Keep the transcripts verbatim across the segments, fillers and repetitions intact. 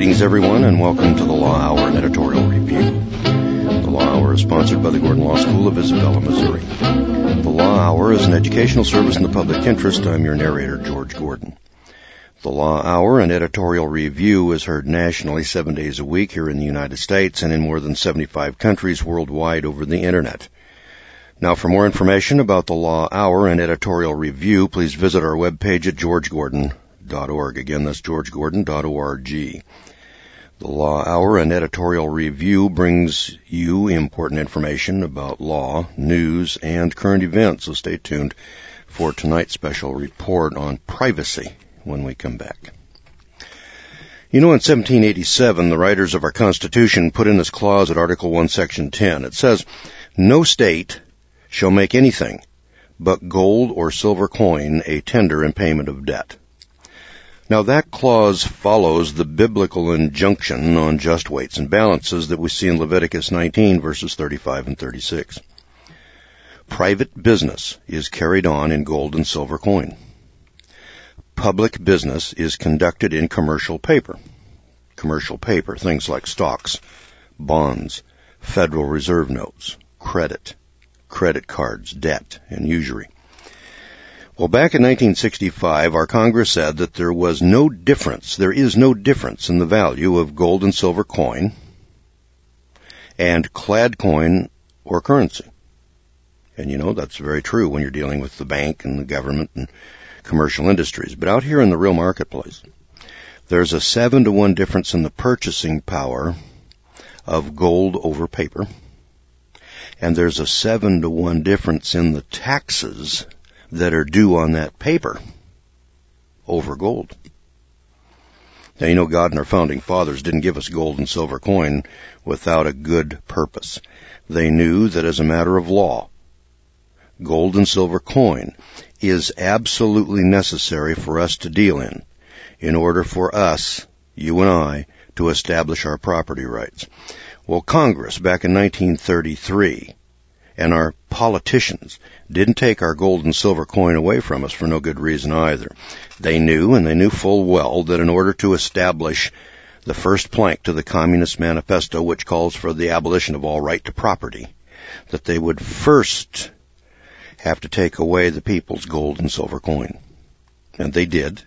Greetings, everyone, and welcome to the Law Hour and Editorial Review. The Law Hour is sponsored by the Gordon Law School of Isabella, Missouri. The Law Hour is an educational service in the public interest. I'm your narrator, George Gordon. The Law Hour and Editorial Review is heard nationally seven days a week here in the United States and in more than seventy-five countries worldwide over the Internet. Now, for more information about the Law Hour and Editorial Review, please visit our webpage at george gordon dot org. Again, that's george gordon dot org. The Law Hour and Editorial Review brings you important information about law, news, and current events, so stay tuned for tonight's special report on privacy when we come back. You know, in seventeen eighty-seven, the writers of our Constitution put in this clause at Article one, Section ten. It says, "No state shall make anything but gold or silver coin a tender in payment of debt." Now, that clause follows the biblical injunction on just weights and balances that we see in Leviticus nineteen, verses thirty-five and thirty-six. Private business is carried on in gold and silver coin. Public business is conducted in commercial paper. Commercial paper, things like stocks, bonds, Federal Reserve notes, credit, credit cards, debt, and usury. Well, back in nineteen sixty-five, our Congress said that there was no difference, there is no difference in the value of gold and silver coin and clad coin or currency. And you know, that's very true when you're dealing with the bank and the government and commercial industries. But out here in the real marketplace, there's a seven to one difference in the purchasing power of gold over paper. And there's a seven to one difference in the taxes that are due on that paper over gold. Now, you know, God and our founding fathers didn't give us gold and silver coin without a good purpose. They knew that as a matter of law, gold and silver coin is absolutely necessary for us to deal in, in order for us, you and I, to establish our property rights. Well, Congress, back in nineteen thirty-three, and our politicians didn't take our gold and silver coin away from us for no good reason either. They knew, and they knew full well, that in order to establish the first plank to the Communist Manifesto, which calls for the abolition of all right to property, that they would first have to take away the people's gold and silver coin. And they did.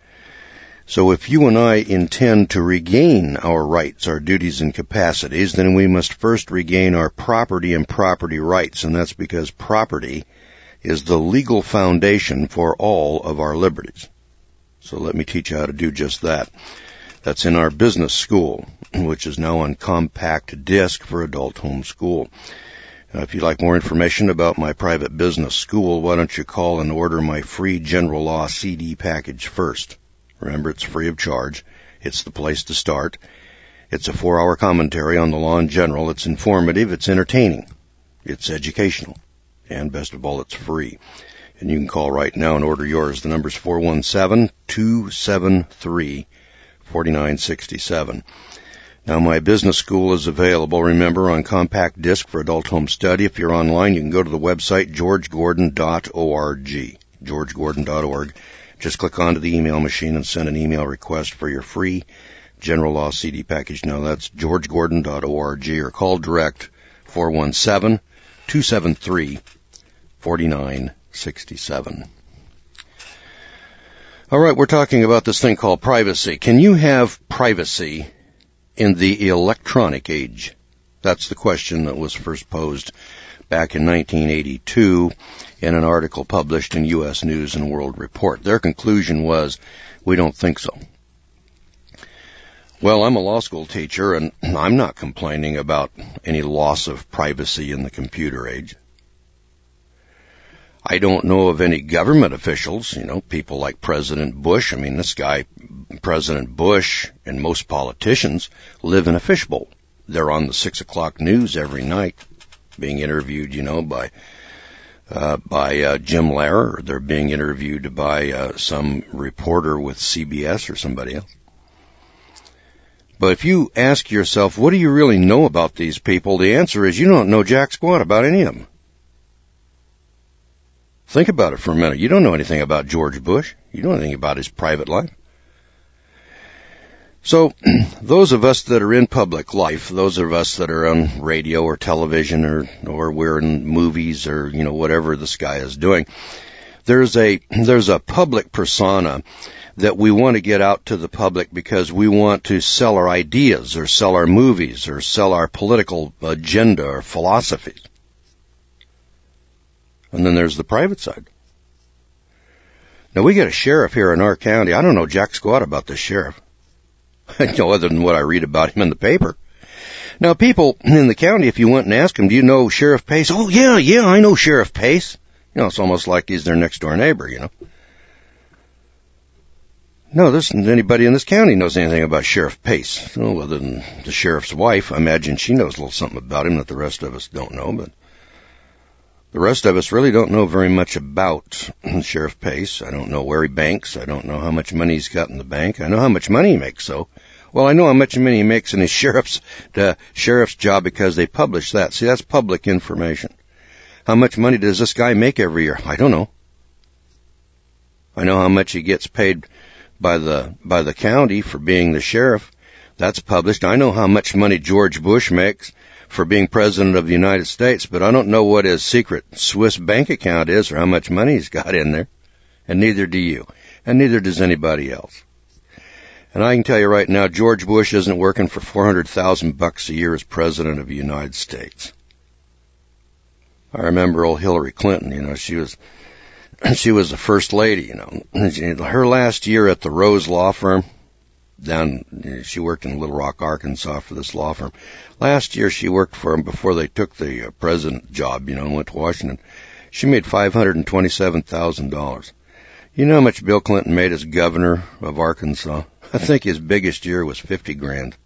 So if you and I intend to regain our rights, our duties and capacities, then we must first regain our property and property rights, and that's because property is the legal foundation for all of our liberties. So let me teach you how to do just that. That's in our business school, which is now on compact disc for adult home school. Now, if you'd like more information about my private business school, why don't you call and order my free general law C D package first. Remember, it's free of charge. It's the place to start. It's a four-hour commentary on the law in general. It's informative. It's entertaining. It's educational. And best of all, it's free. And you can call right now and order yours. The number's four one seven, two seven three, four nine six seven. Now, my business school is available, remember, on compact disc for adult home study. If you're online, you can go to the website george gordon dot org. george gordon dot org. Just click onto the email machine and send an email request for your free General Law C D package. Now, that's george gordon dot org, or call direct four one seven, two seven three, four nine six seven. All right, we're talking about this thing called privacy. Can you have privacy in the electronic age? That's the question that was first posed back in nineteen eighty-two in an article published in U S News and World Report. Their conclusion was, we don't think so. Well, I'm a law school teacher, and I'm not complaining about any loss of privacy in the computer age. I don't know of any government officials, you know, people like President Bush. I mean, this guy, President Bush, and most politicians live in a fishbowl. They're on the six o'clock news every night, being interviewed, you know, by uh, by uh, Jim Lehrer, or they're being interviewed by uh, some reporter with C B S or somebody else. But if you ask yourself, what do you really know about these people? The answer is you don't know jack squat about any of them. Think about it for a minute. You don't know anything about George Bush. You don't know anything about his private life. So those of us that are in public life, those of us that are on radio or television or, or we're in movies or, you know, whatever this guy is doing, there's a, there's a public persona that we want to get out to the public because we want to sell our ideas or sell our movies or sell our political agenda or philosophies. And then there's the private side. Now, we got a sheriff here in our county. I don't know jack squat about this sheriff. You know, other than what I read about him in the paper. Now, people in the county, if you went and asked them, do you know Sheriff Pace? Oh, yeah, yeah, I know Sheriff Pace. You know, it's almost like he's their next-door neighbor, you know. No, there isn't anybody in this county knows anything about Sheriff Pace. Well, other than the sheriff's wife, I imagine she knows a little something about him that the rest of us don't know, but the rest of us really don't know very much about Sheriff Pace. I don't know where he banks. I don't know how much money he's got in the bank. I know how much money he makes, though. Well, I know how much money he makes in his sheriff's, uh, sheriff's job because they publish that. See, that's public information. How much money does this guy make every year? I don't know. I know how much he gets paid by the, by the county for being the sheriff. That's published. I know how much money George Bush makes for being president of the United States, but I don't know what his secret Swiss bank account is or how much money he's got in there. And neither do you. And neither does anybody else. And I can tell you right now, George Bush isn't working for four hundred thousand bucks a year as president of the United States. I remember old Hillary Clinton, you know, she was, she was the first lady, you know. Her last year at the Rose Law Firm, down, she worked in Little Rock, Arkansas for this law firm. Last year she worked for them before they took the uh, president job, you know, and went to Washington. She made five hundred twenty-seven thousand dollars. You know how much Bill Clinton made as governor of Arkansas? I think his biggest year was fifty grand.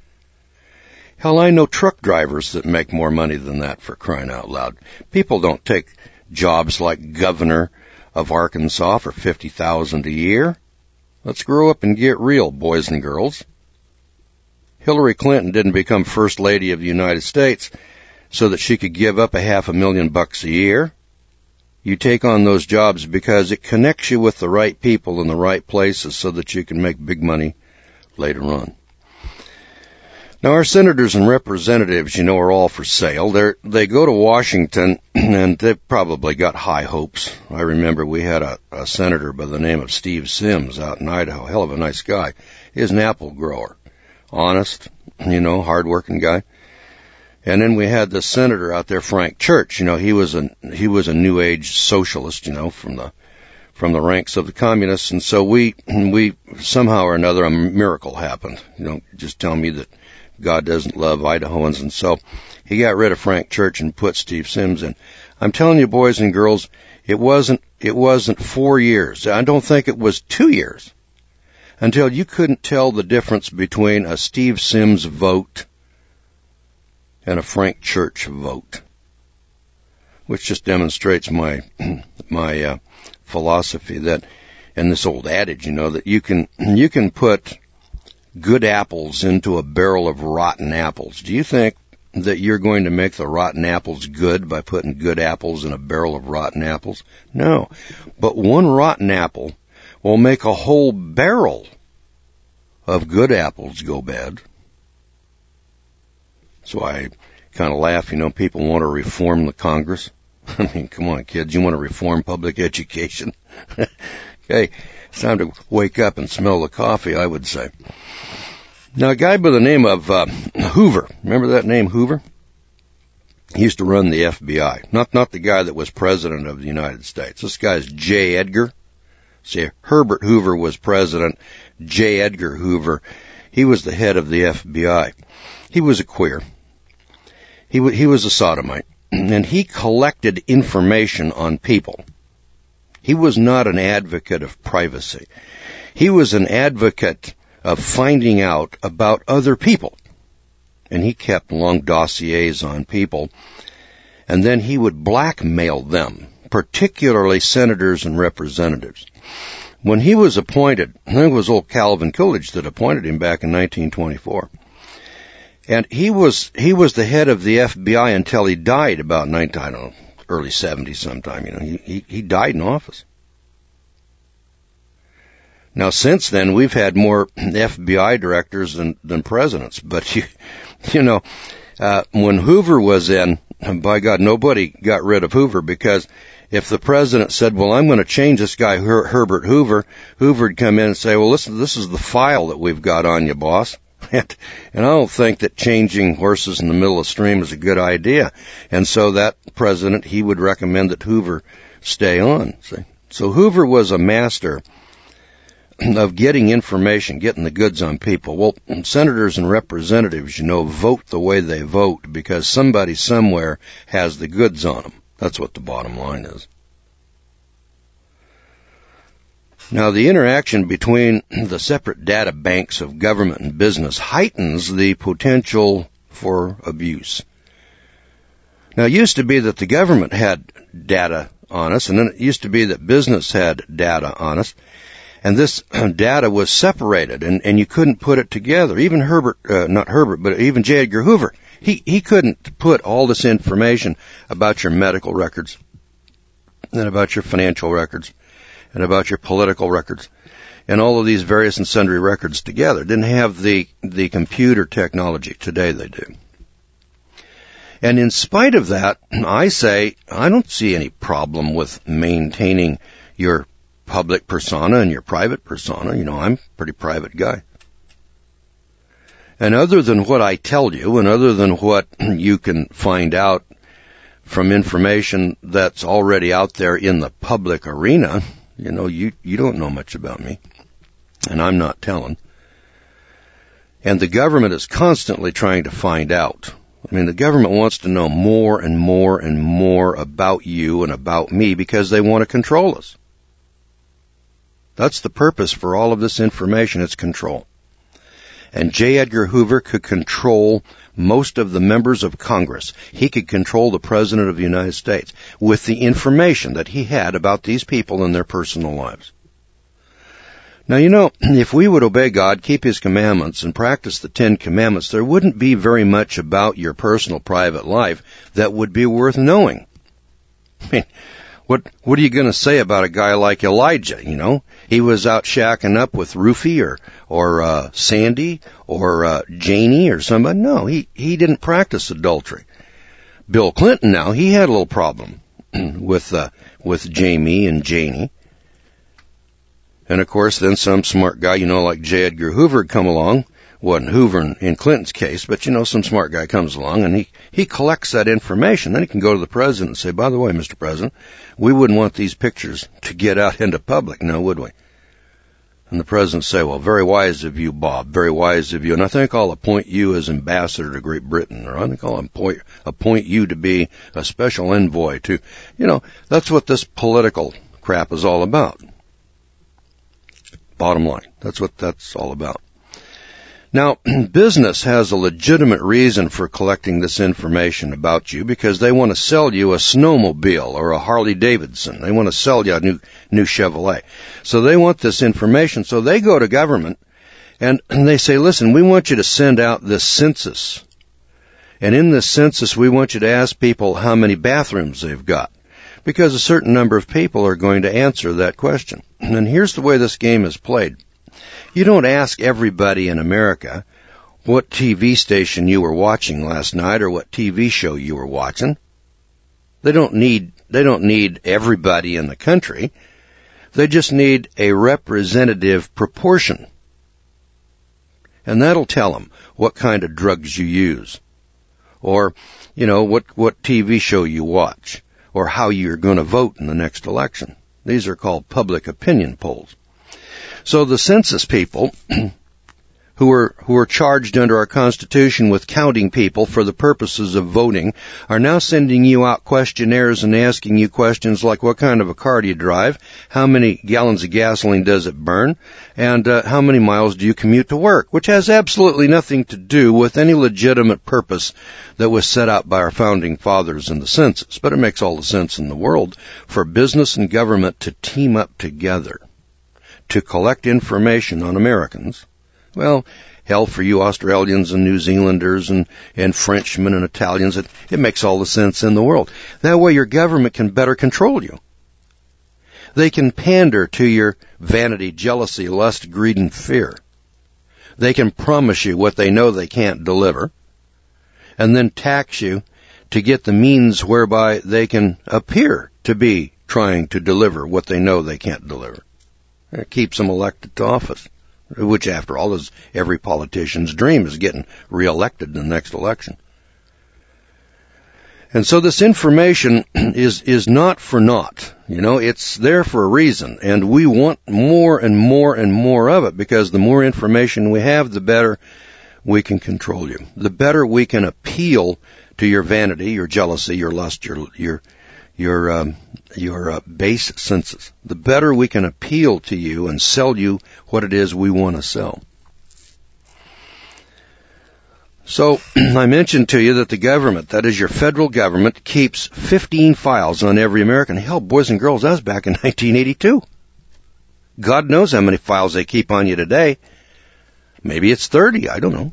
Hell, I know truck drivers that make more money than that, for crying out loud. People don't take jobs like governor of Arkansas for fifty thousand dollars a year. Let's grow up and get real, boys and girls. Hillary Clinton didn't become First Lady of the United States so that she could give up a half a million bucks a year. You take on those jobs because it connects you with the right people in the right places so that you can make big money later on. Now, our senators and representatives, you know, are all for sale. They're, they go to Washington, and they've probably got high hopes. I remember we had a, a senator by the name of Steve Sims out in Idaho. Hell of a nice guy. He's an apple grower. Honest, you know, hard-working guy. And then we had this senator out there, Frank Church. You know, he was a, he was a New Age socialist, you know, from the, from the ranks of the communists. And so we, we, somehow or another, a miracle happened. You know, just tell me that God doesn't love Idahoans. And so he got rid of Frank Church and put Steve Sims in. I'm telling you, boys and girls, it wasn't, it wasn't four years. I don't think it was two years until you couldn't tell the difference between a Steve Sims vote and a Frank Church vote, which just demonstrates my, my, uh, philosophy that, and this old adage, you know, that you can, you can put good apples into a barrel of rotten apples. Do you think that you're going to make the rotten apples good by putting good apples in a barrel of rotten apples? No. But one rotten apple will make a whole barrel of good apples go bad. So I kind of laugh, you know, people want to reform the Congress. I mean, come on, kids, you want to reform public education? Okay, it's time to wake up and smell the coffee, I would say. Now, a guy by the name of uh, Hoover, remember that name, Hoover? He used to run the F B I. Not not the guy that was president of the United States. This guy's J. Edgar. See, Herbert Hoover was president. J. Edgar Hoover, he was the head of the F B I. He was a queer. He, w- he was a sodomite, and he collected information on people. He was not an advocate of privacy. He was an advocate of finding out about other people. And he kept long dossiers on people, and then he would blackmail them, particularly senators and representatives. When he was appointed, I think it was old Calvin Coolidge that appointed him back in nineteen twenty-four. And he was, he was the head of the F B I until he died about nineteen, I don't know, early seventies sometime, you know. He, he, he died in office. Now, since then, we've had more F B I directors than, than presidents. But, you, you know, uh, when Hoover was in, by God, nobody got rid of Hoover, because if the president said, well, I'm going to change this guy, Her- Herbert Hoover, Hoover'd come in and say, well, listen, this is the file that we've got on you, boss. And I don't think that changing horses in the middle of the stream is a good idea. And so that president, he would recommend that Hoover stay on. See? So Hoover was a master of getting information, getting the goods on people. Well, senators and representatives, you know, vote the way they vote because somebody somewhere has the goods on them. That's what the bottom line is. Now, the interaction between the separate data banks of government and business heightens the potential for abuse. Now, it used to be that the government had data on us, and then it used to be that business had data on us, and this data was separated, and, and you couldn't put it together. Even Herbert, uh, not Herbert, but even J. Edgar Hoover, he, he couldn't put all this information about your medical records, and about your financial records, and about your political records, and all of these various and sundry records together. Didn't have the, the computer technology. Today they do. And in spite of that, I say, I don't see any problem with maintaining your public persona and your private persona. You know, I'm a pretty private guy. And other than what I tell you, and other than what you can find out from information that's already out there in the public arena, you know, you, you don't know much about me, and I'm not telling. And the government is constantly trying to find out. I mean, the government wants to know more and more and more about you and about me because they want to control us. That's the purpose for all of this information. It's control. And J. Edgar Hoover could control most of the members of Congress. He could control the President of the United States with the information that he had about these people and their personal lives. Now, you know, if we would obey God, keep His commandments, and practice the Ten Commandments, there wouldn't be very much about your personal private life that would be worth knowing. I mean, What what are you going to say about a guy like Elijah, you know? He was out shacking up with Rufy or or uh, Sandy or uh, Janie or somebody. No, he, he didn't practice adultery. Bill Clinton, now, he had a little problem with uh, with Jamie and Janie. And, of course, then some smart guy, you know, like J. Edgar Hoover had come along. Wasn't Hoover in, in Clinton's case, but, you know, some smart guy comes along and he, he collects that information. Then he can go to the president and say, by the way, Mister President, we wouldn't want these pictures to get out into public, now would we? And the president say, well, very wise of you, Bob, very wise of you. And I think I'll appoint you as ambassador to Great Britain, or I think I'll appoint, appoint you to be a special envoy to, you know, that's what this political crap is all about. Bottom line, that's what that's all about. Now, business has a legitimate reason for collecting this information about you because they want to sell you a snowmobile or a Harley Davidson. They want to sell you a new new Chevrolet. So they want this information. So they go to government and they say, listen, we want you to send out this census. And in this census, we want you to ask people how many bathrooms they've got, because a certain number of people are going to answer that question. And here's the way this game is played. You don't ask everybody in America what T V station you were watching last night or what T V show you were watching. They don't need, they don't need everybody in the country. They just need a representative proportion. And that'll tell them what kind of drugs you use, or, you know, what, what T V show you watch, or how you're going to vote in the next election. These are called public opinion polls. So the census people, who are who are charged under our Constitution with counting people for the purposes of voting, are now sending you out questionnaires and asking you questions like, what kind of a car do you drive? How many gallons of gasoline does it burn? And uh, how many miles do you commute to work? Which has absolutely nothing to do with any legitimate purpose that was set out by our founding fathers in the census. But it makes all the sense in the world for business and government to team up together to collect information on Americans. Well, hell, for you Australians and New Zealanders and, and Frenchmen and Italians, it, it makes all the sense in the world. That way your government can better control you. They can pander to your vanity, jealousy, lust, greed, and fear. They can promise you what they know they can't deliver, and then tax you to get the means whereby they can appear to be trying to deliver what they know they can't deliver. It keeps them elected to office, which, after all, is every politician's dream, is getting reelected in the next election. And so this information is is not for naught. You know, it's there for a reason, and we want more and more and more of it, because the more information we have, the better we can control you. The better we can appeal to your vanity, your jealousy, your lust, your your your um, your uh, base senses. The better we can appeal to you and sell you what it is we want to sell. So I mentioned to you that the government, that is your federal government, keeps fifteen files on every American. Hell, boys and girls, that was back in nineteen eighty-two. God knows how many files they keep on you today. Maybe it's thirty, I don't know.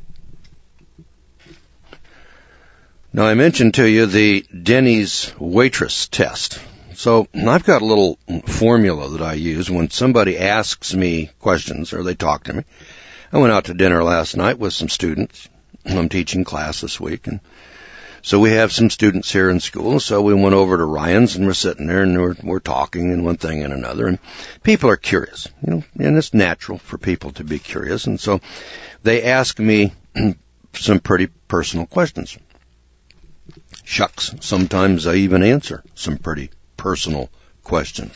Now, I mentioned to you the Denny's waitress test. So I've got a little formula that I use when somebody asks me questions or they talk to me. I went out to dinner last night with some students. I'm teaching class this week, and so we have some students here in school. So we went over to Ryan's, and we're sitting there, and we're, we're talking, and one thing and another. And people are curious, you know, and it's natural for people to be curious. And so they ask me some pretty personal questions. Shucks, sometimes I even answer some pretty personal questions.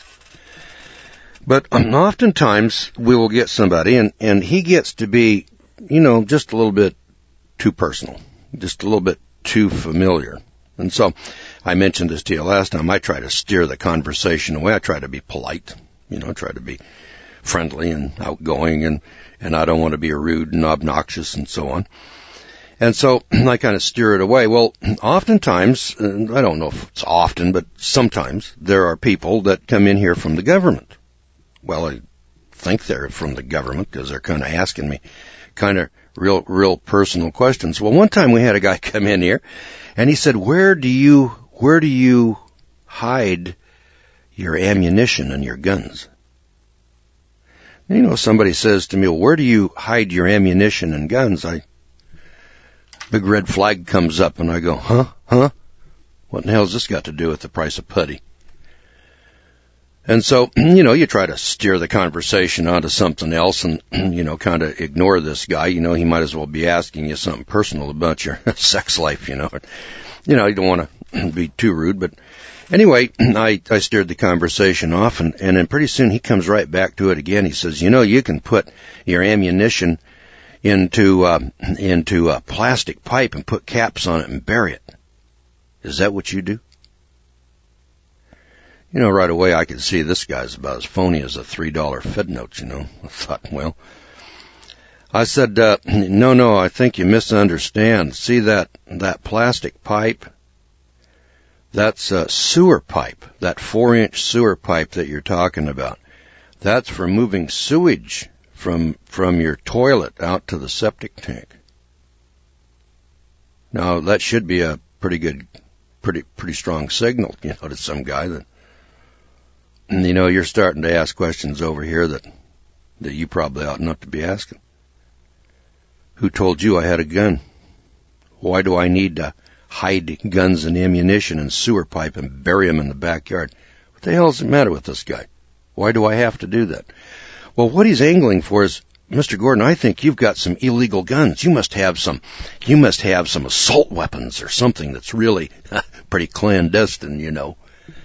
But um, oftentimes we will get somebody, and, and he gets to be, you know, just a little bit too personal, just a little bit too familiar. And so I mentioned this to you last time. I try to steer the conversation away. I try to be polite, you know, try to be friendly and outgoing, and, and I don't want to be rude and obnoxious and so on. And so I kind of steer it away. Well, oftentimes, I don't know if it's often, but sometimes there are people that come in here from the government. Well, I think they're from the government because they're kind of asking me kind of real, real personal questions. Well, one time we had a guy come in here, and he said, where do you, where do you hide your ammunition and your guns? And, you know, somebody says to me, well, where do you hide your ammunition and guns? I, big red flag comes up, and I go, huh, huh? What in the hell has this got to do with the price of putty? And so, you know, you try to steer the conversation onto something else and, you know, kind of ignore this guy. You know, he might as well be asking you something personal about your sex life, you know. You know, you don't want to be too rude. But anyway, I, I steered the conversation off, and, and then pretty soon he comes right back to it again. He says, you know, you can put your ammunition into, uh, into a plastic pipe and put caps on it and bury it. Is that what you do? You know, right away I could see this guy's about as phony as a three dollar Fed note, you know. I thought, well, I said, uh, no, no, I think you misunderstand. See that, that plastic pipe? That's a sewer pipe, that four inch sewer pipe that you're talking about. That's for moving sewage from, from your toilet out to the septic tank. Now, that should be a pretty good, pretty, pretty strong signal, you know, to some guy that, and, you know, you're starting to ask questions over here that, that you probably ought not to be asking. Who told you I had a gun? Why do I need to hide guns and ammunition and sewer pipe and bury them in the backyard? What the hell does it matter with this guy? Why do I have to do that? Well, what he's angling for is, Mister Gordon, I think you've got some illegal guns. You must have some, you must have some assault weapons or something that's really pretty clandestine, you know.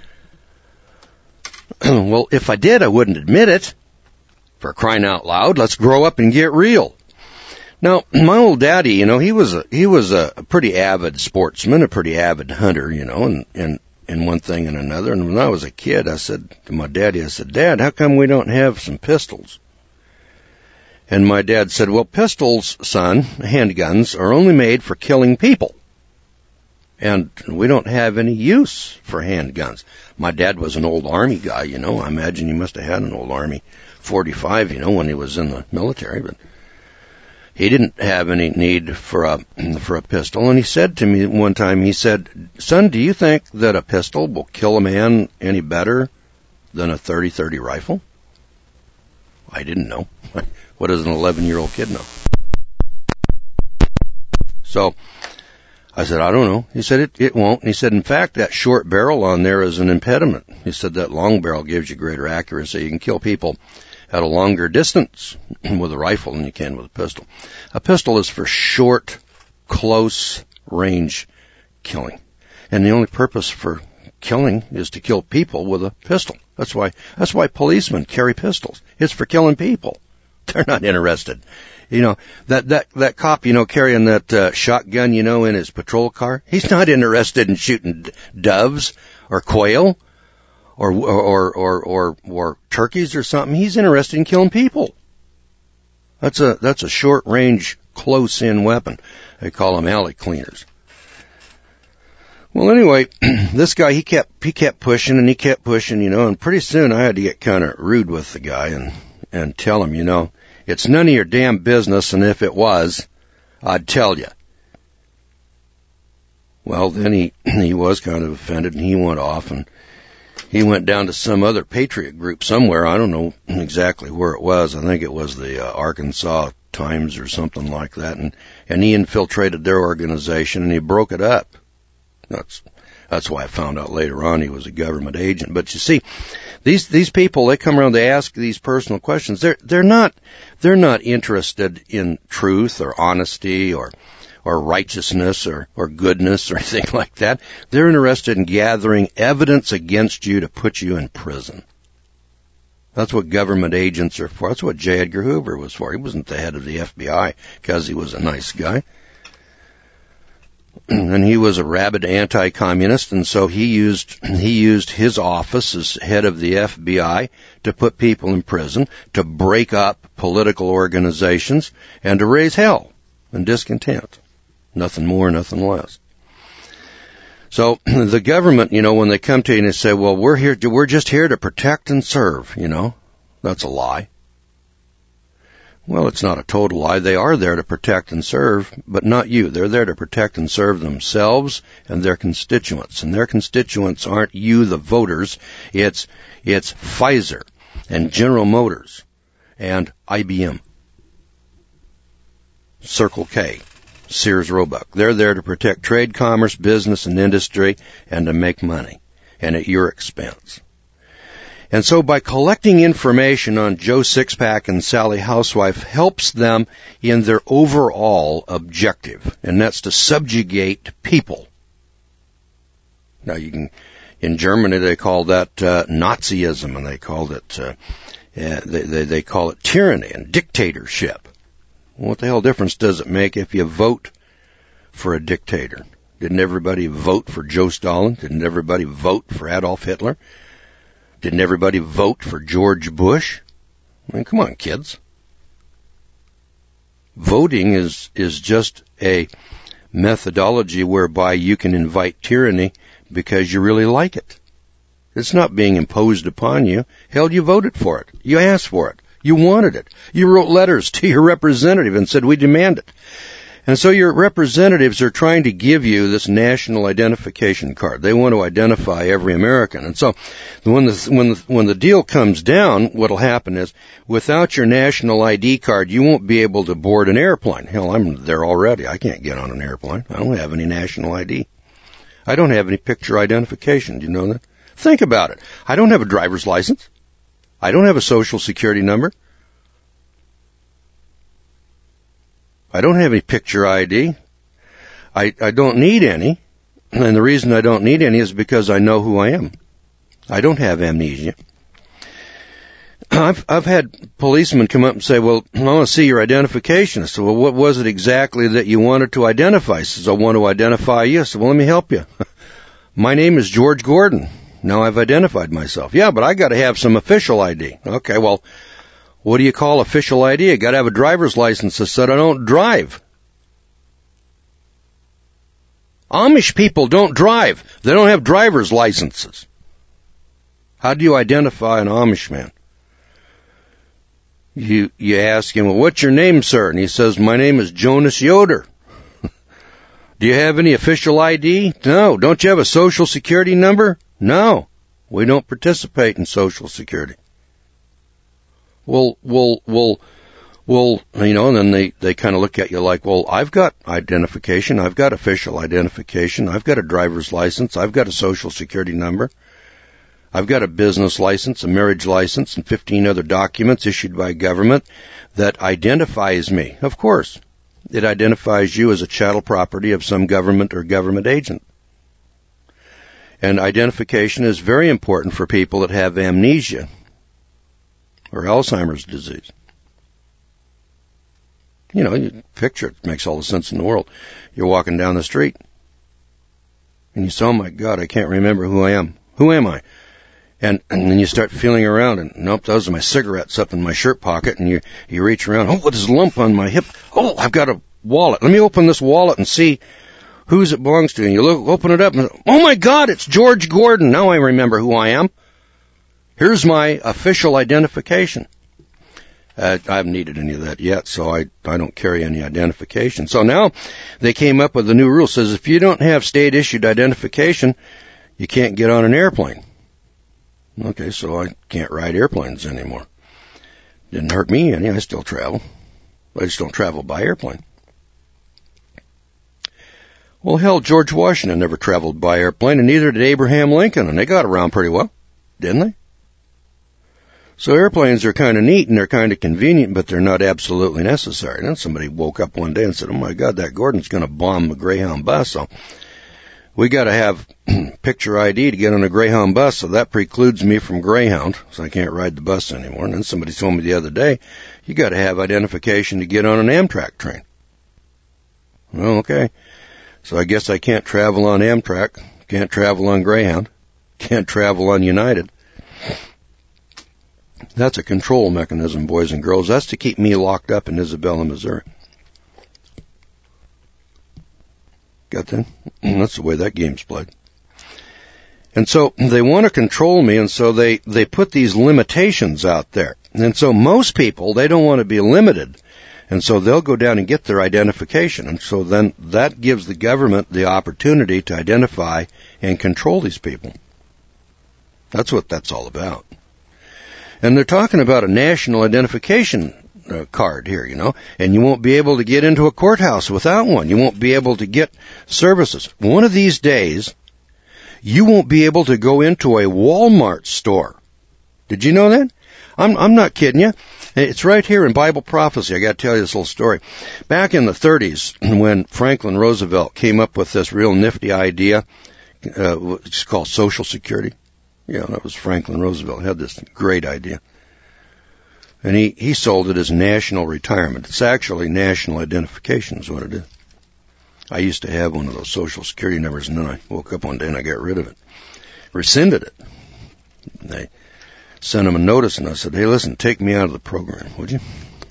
Well, if I did, I wouldn't admit it. For crying out loud, let's grow up and get real. Now, my old daddy, you know, he was a, he was a pretty avid sportsman, a pretty avid hunter, you know, and, and, and one thing and another. And when I was a kid, I said to my daddy, I said, Dad, how come we don't have some pistols? And my dad said, well, pistols, son, handguns, are only made for killing people. And we don't have any use for handguns. My dad was an old Army guy, you know. I imagine he must have had an old Army forty-five, you know, when he was in the military. But he didn't have any need for a for a pistol. And he said to me one time, he said, son, do you think that a pistol will kill a man any better than a thirty thirty rifle? I didn't know. What does an eleven-year-old kid know? So I said, I don't know. He said, it, it won't. And he said, in fact, that short barrel on there is an impediment. He said that long barrel gives you greater accuracy. You can kill people at a longer distance with a rifle than you can with a pistol. A pistol is for short, close range killing. And the only purpose for killing is to kill people with a pistol. That's why, that's why policemen carry pistols. It's for killing people. They're not interested. You know, that, that, that cop, you know, carrying that uh, shotgun, you know, in his patrol car, he's not interested in shooting doves or quail or, or, or, or, or turkeys or something. He's interested in killing people. That's a, that's a short range, close in weapon. They call them alley cleaners. Well, anyway, this guy, he kept, he kept pushing and he kept pushing, you know, and pretty soon I had to get kind of rude with the guy and, and tell him, you know, it's none of your damn business, and if it was, I'd tell you. Well, then he, he was kind of offended and he went off and he went down to some other patriot group somewhere. I don't know exactly where it was. I think it was the uh, Arkansas Times or something like that. And, and he infiltrated their organization and he broke it up. That's, that's why I found out later on he was a government agent. But you see, these, these people, they come around, they ask these personal questions. They're, they're not, they're not interested in truth or honesty or, or righteousness or, or goodness or anything like that. They're interested in gathering evidence against you to put you in prison. That's what government agents are for. That's what J. Edgar Hoover was for. He wasn't the head of the F B I because he was a nice guy. And he was a rabid anti-communist, and so he used he used his office as head of the F B I to put people in prison, to break up political organizations, and to raise hell and discontent. Nothing more, nothing less. So the government, you know, when they come to you and they say, well, we're here, we're just here to protect and serve, you know, that's a lie. Well, it's not a total lie. They are there to protect and serve, but not you. They're there to protect and serve themselves and their constituents. And their constituents aren't you, the voters. It's, it's Pfizer and General Motors and I B M, Circle K, Sears Roebuck. They're there to protect trade, commerce, business, and industry and to make money, and at your expense. And so by collecting information on Joe Sixpack and Sally Housewife helps them in their overall objective, and that's to subjugate people. Now you can, in Germany they call that uh, Nazism, and they called it, uh, uh, they, they, they call it tyranny and dictatorship. Well, what the hell difference does it make if you vote for a dictator? Didn't everybody vote for Joe Stalin? Didn't everybody vote for Adolf Hitler? Didn't everybody vote for George Bush? I mean, come on, kids. Voting is, is just a methodology whereby you can invite tyranny because you really like it. It's not being imposed upon you. Hell, you voted for it. You asked for it. You wanted it. You wrote letters to your representative and said, we demand it. And so your representatives are trying to give you this national identification card. They want to identify every American. And so when the, when the, when the deal comes down, what'll happen is without your national I D card, you won't be able to board an airplane. Hell, I'm there already. I can't get on an airplane. I don't have any national I D. I don't have any picture identification. Do you know that? Think about it. I don't have a driver's license. I don't have a social security number. I don't have any picture I D. I, I don't need any. And the reason I don't need any is because I know who I am. I don't have amnesia. I've, I've had policemen come up and say, well, I want to see your identification. I said, well, what was it exactly that you wanted to identify? He says, I want to identify you. I said, well, let me help you. My name is George Gordon. Now I've identified myself. Yeah, but I got to have some official I D. Okay, well, what do you call official I D? You got to have a driver's license that said I don't drive. Amish people don't drive. They don't have driver's licenses. How do you identify an Amish man? You, you ask him, well, what's your name, sir? And he says, my name is Jonas Yoder. Do you have any official I D? No. Don't you have a social security number? No. We don't participate in Social Security. Well, well, well, well, you know, and then they, they kind of look at you like, well, I've got identification. I've got official identification. I've got a driver's license. I've got a Social Security number. I've got a business license, a marriage license, and fifteen other documents issued by government that identifies me. Of course, it identifies you as a chattel property of some government or government agent. And identification is very important for people that have amnesia or Alzheimer's disease. You know, you picture it. It makes all the sense in the world. You're walking down the street, and you say, oh, my God, I can't remember who I am. Who am I? And, and then you start feeling around, and nope, those are my cigarettes up in my shirt pocket, and you, you reach around, oh, what is a lump on my hip? Oh, I've got a wallet. Let me open this wallet and see whose it belongs to. And you look, open it up, and oh, my God, it's George Gordon. Now I remember who I am. Here's my official identification. Uh, I haven't needed any of that yet, so I, I don't carry any identification. So now they came up with a new rule. It says if you don't have state-issued identification, you can't get on an airplane. Okay, so I can't ride airplanes anymore. Didn't hurt me any. I still travel. I just don't travel by airplane. Well, hell, George Washington never traveled by airplane, and neither did Abraham Lincoln, and they got around pretty well, didn't they? So airplanes are kind of neat and they're kind of convenient, but they're not absolutely necessary. And then somebody woke up one day and said, oh, my God, that Gordon's going to bomb the Greyhound bus, so we got to have picture I D to get on a Greyhound bus, so that precludes me from Greyhound, so I can't ride the bus anymore. And then somebody told me the other day, you got to have identification to get on an Amtrak train. Well, okay. So I guess I can't travel on Amtrak, can't travel on Greyhound, can't travel on United. That's a control mechanism, boys and girls. That's to keep me locked up in Isabella, Missouri. Got that? That's the way that game's played. And so they want to control me, and so they, they put these limitations out there. And so most people, they don't want to be limited. And so they'll go down and get their identification. And so then that gives the government the opportunity to identify and control these people. That's what that's all about. And they're talking about a national identification uh, card here, you know, and you won't be able to get into a courthouse without one. You won't be able to get services. One of these days, you won't be able to go into a Walmart store. Did you know that? I'm, I'm not kidding you. It's right here in Bible prophecy. I got to tell you this little story. Back in the thirties, when Franklin Roosevelt came up with this real nifty idea, uh, it's called Social Security. Yeah, that was Franklin Roosevelt. He had this great idea. And he, he sold it as national retirement. It's actually national identification is what it is. I used to have one of those Social Security numbers, and then I woke up one day and I got rid of it. Rescinded it. And they sent him a notice, and I said, hey, listen, take me out of the program, would you?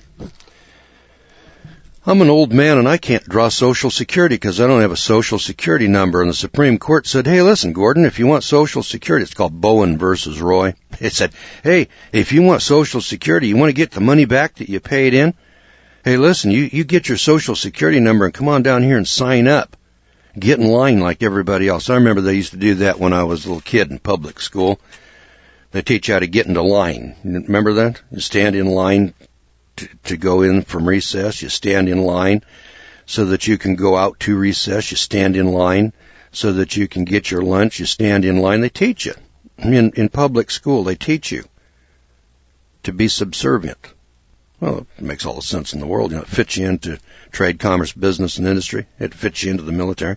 I'm an old man, and I can't draw Social Security because I don't have a Social Security number. And the Supreme Court said, hey, listen, Gordon, if you want Social Security, it's called Bowen versus Roy. It said, hey, if you want Social Security, you want to get the money back that you paid in? Hey, listen, you, you get your Social Security number and come on down here and sign up. Get in line like everybody else. I remember they used to do that when I was a little kid in public school. They teach you how to get into line. Remember that? You stand in line to, to go in from recess. You stand in line so that you can go out to recess. You stand in line so that you can get your lunch. You stand in line. They teach you. In, in public school, they teach you to be subservient. Well, it makes all the sense in the world. You know, it fits you into trade, commerce, business, and industry. It fits you into the military.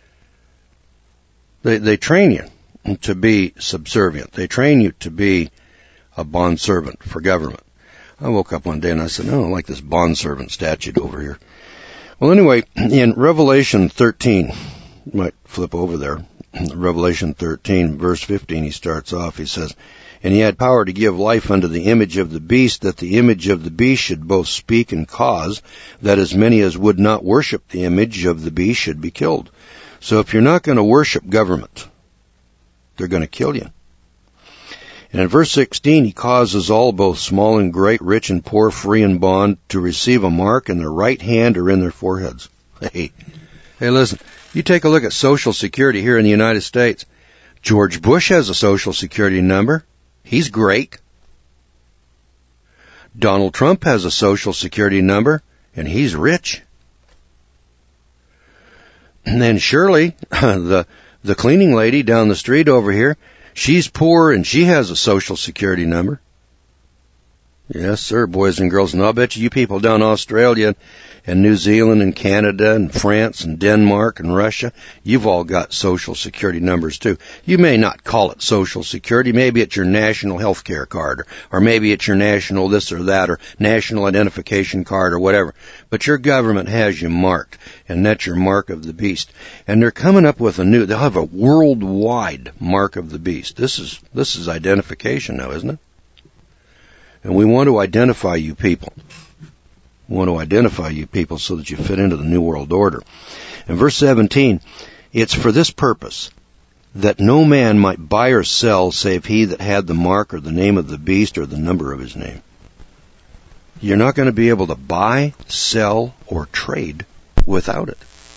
They, they train you to be subservient. They train you to be a bondservant for government. I woke up one day and I said, no, I don't like this bondservant statute over here. Well, anyway, in Revelation thirteen, you might flip over there, Revelation thirteen, verse fifteen, he starts off, he says, and he had power to give life unto the image of the beast, that the image of the beast should both speak and cause that as many as would not worship the image of the beast should be killed. So if you're not going to worship government, they're going to kill you. And in verse sixteen, he causes all, both small and great, rich and poor, free and bond, to receive a mark in their right hand or in their foreheads. Hey, hey, listen, you take a look at Social Security here in the United States. George Bush has a Social Security number. He's great. Donald Trump has a Social Security number, and he's rich. And then Shirley, the the cleaning lady down the street over here, she's poor and she has a Social Security number. Yes, sir, boys and girls. And I'll bet you, you people down in Australia and New Zealand and Canada and France and Denmark and Russia, you've all got Social Security numbers too. You may not call it Social Security. Maybe it's your national health care card, or, or maybe it's your national this or that, or national identification card or whatever. But your government has you marked, and that's your mark of the beast. And they're coming up with a new, they'll have a worldwide mark of the beast. This is, this is identification now, isn't it? And we want to identify you people. We want to identify you people so that you fit into the New World Order. In verse seventeen, it's for this purpose, that no man might buy or sell save he that had the mark or the name of the beast or the number of his name. You're not going to be able to buy, sell, or trade without it.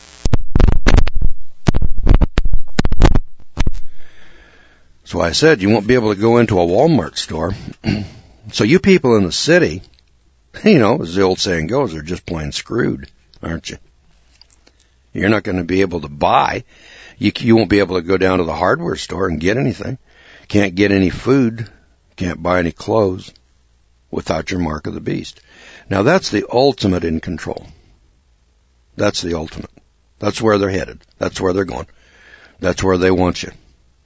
So I said you won't be able to go into a Walmart store. So you people in the city, you know, as the old saying goes, they're just plain screwed, aren't you? You're not going to be able to buy. You, you won't be able to go down to the hardware store and get anything. Can't get any food. Can't buy any clothes without your mark of the beast. Now that's the ultimate in control. That's the ultimate. That's where they're headed. That's where they're going. That's where they want you.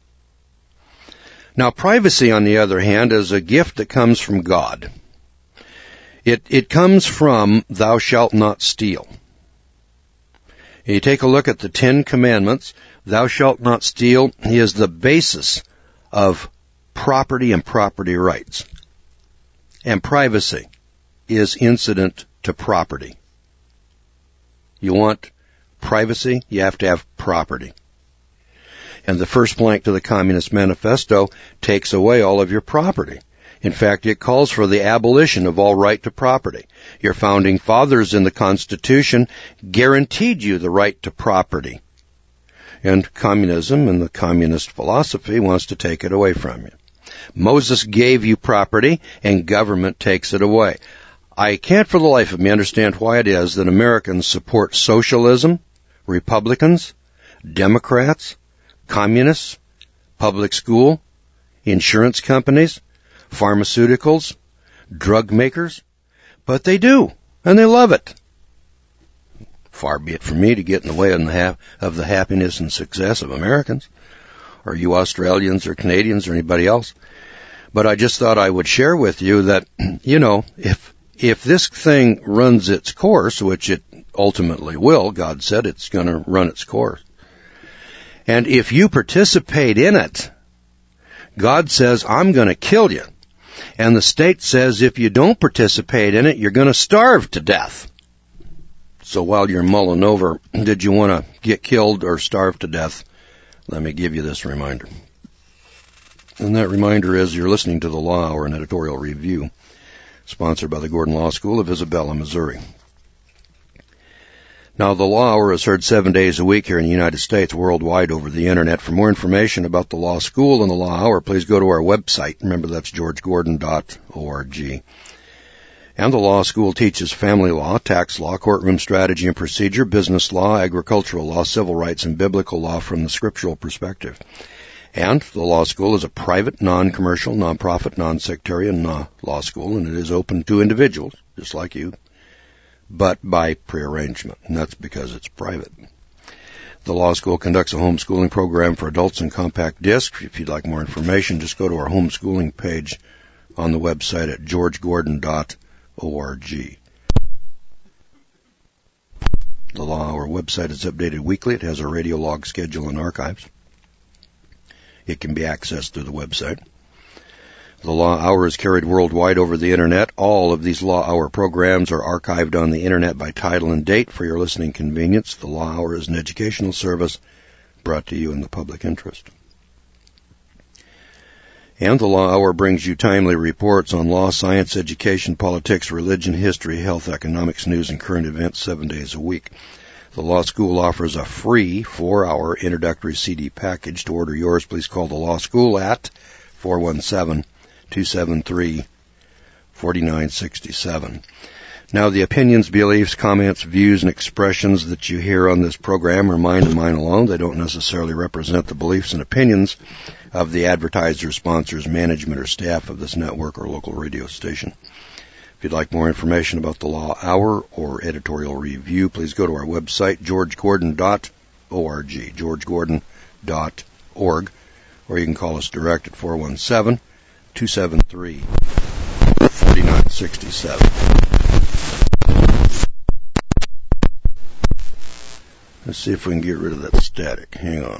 Now, privacy, on the other hand, is a gift that comes from God. It, it comes from thou shalt not steal. You take a look at the Ten Commandments. Thou shalt not steal is the basis of property and property rights. And privacy is incident to property. You want privacy, you have to have property. And the first plank to the Communist Manifesto takes away all of your property. In fact, it calls for the abolition of all right to property. Your founding fathers in the Constitution guaranteed you the right to property. And communism and the communist philosophy wants to take it away from you. Moses gave you property, and government takes it away. I can't for the life of me understand why it is that Americans support socialism, Republicans, Democrats, communists, public school, insurance companies, pharmaceuticals, drug makers, but they do, and they love it. Far be it from me to get in the way of the, ha- of the happiness and success of Americans, or you Australians or Canadians or anybody else. But I just thought I would share with you that, you know, if if this thing runs its course, which it ultimately will, God said it's going to run its course, and if you participate in it, God says, I'm going to kill you. And the state says, if you don't participate in it, you're going to starve to death. So while you're mulling over, did you want to get killed or starve to death? Let me give you this reminder. And that reminder is you're listening to the Law Hour, an editorial review, sponsored by the Gordon Law School of Isabella, Missouri. Now, the Law Hour is heard seven days a week here in the United States, worldwide over the Internet. For more information about the Law School and the Law Hour, please go to our website. Remember, that's george gordon dot org. And the Law School teaches family law, tax law, courtroom strategy and procedure, business law, agricultural law, civil rights, and biblical law from the scriptural perspective. And the Law School is a private, non-commercial, non-profit, non-sectarian law school, and it is open to individuals, just like you, but by prearrangement, and that's because it's private. The Law School conducts a homeschooling program for adults in compact disc. If you'd like more information, just go to our homeschooling page on the website at george gordon dot org. The Law Hour website is updated weekly. It has a radio log schedule and archives. It can be accessed through the website. The Law Hour is carried worldwide over the Internet. All of these Law Hour programs are archived on the Internet by title and date for your listening convenience. The Law Hour is an educational service brought to you in the public interest. And the Law Hour brings you timely reports on law, science, education, politics, religion, history, health, economics, news, and current events seven days a week. The law school offers a free four-hour introductory C D package. To order yours, please call the law school at four one seven, two seven three, four nine six seven. Now, the opinions, beliefs, comments, views, and expressions that you hear on this program are mine and mine alone. They don't necessarily represent the beliefs and opinions of the advertisers, sponsors, management, or staff of this network or local radio station. If you'd like more information about the Law Hour or editorial review, please go to our website, george gordon dot org, george gordon dot org, or you can call us direct at four one seven, two seven three, four nine six seven. Let's see if we can get rid of that static. Hang on.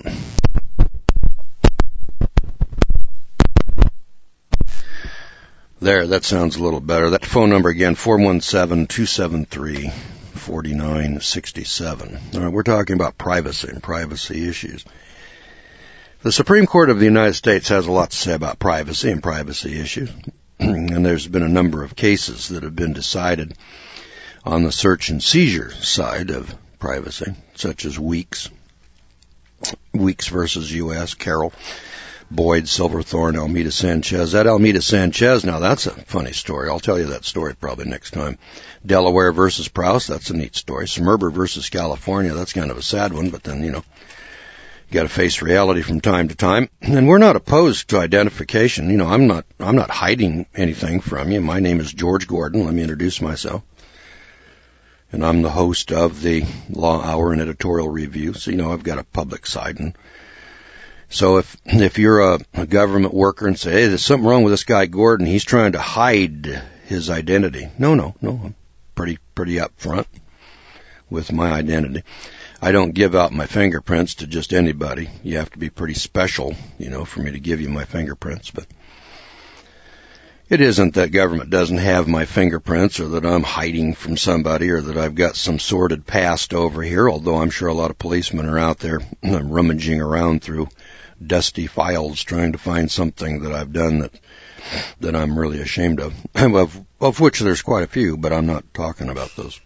There, that sounds a little better. That phone number again, four one seven, two seven three, four nine six seven. All right, we're talking about privacy and privacy issues. The Supreme Court of the United States has a lot to say about privacy and privacy issues. And there's been a number of cases that have been decided on the search and seizure side of privacy, such as Weeks, Weeks versus U S, Carroll, Boyd, Silverthorne, Almeida Sanchez. That Almeida Sanchez, now that's a funny story. I'll tell you that story probably next time. Delaware versus Prowse, that's a neat story. Smurber versus California, that's kind of a sad one, but then, you know, you got to face reality from time to time. And we're not opposed to identification. You know, I'm not, I'm not hiding anything from you. My name is George Gordon. Let me introduce myself. And I'm the host of the Law Hour and Editorial Review. So, you know, I've got a public side. And so if if you're a, a government worker and say, hey, there's something wrong with this guy Gordon, he's trying to hide his identity. No, no, no. I'm pretty, pretty upfront with my identity. I don't give out my fingerprints to just anybody. You have to be pretty special, you know, for me to give you my fingerprints. But it isn't that government doesn't have my fingerprints or that I'm hiding from somebody or that I've got some sordid past over here, although I'm sure a lot of policemen are out there rummaging around through dusty files trying to find something that I've done that that I'm really ashamed of, of, of which there's quite a few, but I'm not talking about those.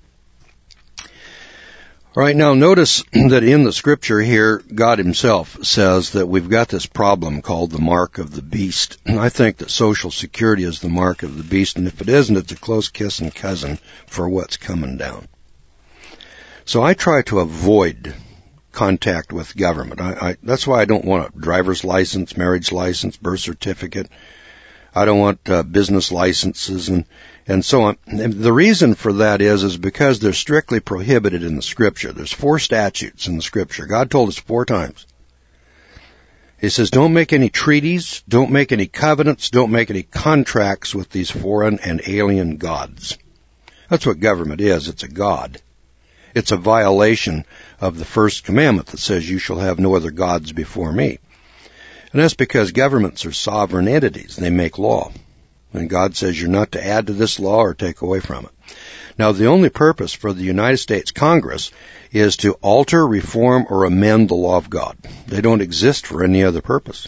All right, now notice that in the scripture here, God himself says that we've got this problem called the mark of the beast. And I think that Social Security is the mark of the beast, and if it isn't, it's a close kissing cousin for what's coming down. So I try to avoid contact with government. I, I, that's why I don't want a driver's license, marriage license, birth certificate. I don't want uh, business licenses and, and so on. And the reason for that is, is because they're strictly prohibited in the scripture. There's four statutes in the scripture. God told us four times. He says, don't make any treaties, don't make any covenants, don't make any contracts with these foreign and alien gods. That's what government is. It's a god. It's a violation of the first commandment that says you shall have no other gods before me. And that's because governments are sovereign entities. They make law. And God says you're not to add to this law or take away from it. Now, the only purpose for the United States Congress is to alter, reform, or amend the law of God. They don't exist for any other purpose.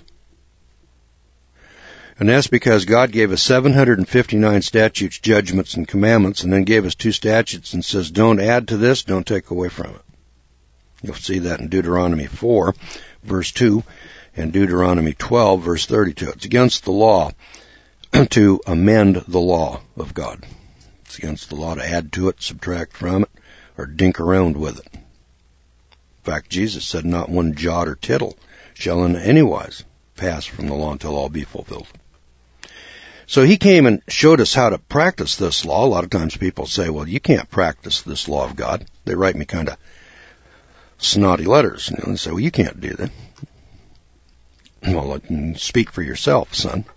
And that's because God gave us seven hundred fifty-nine statutes, judgments, and commandments, and then gave us two statutes and says, don't add to this, don't take away from it. You'll see that in Deuteronomy four, verse two, and Deuteronomy twelve, verse thirty-two. It's against the law to amend the law of God. It's against the law to add to it, subtract from it, or dink around with it. In fact, Jesus said, not one jot or tittle shall in any wise pass from the law until all be fulfilled. So he came and showed us how to practice this law. A lot of times people say, well, you can't practice this law of God. They write me kind of snotty letters, you know, and say, well, you can't do that. Well, speak for yourself, son. In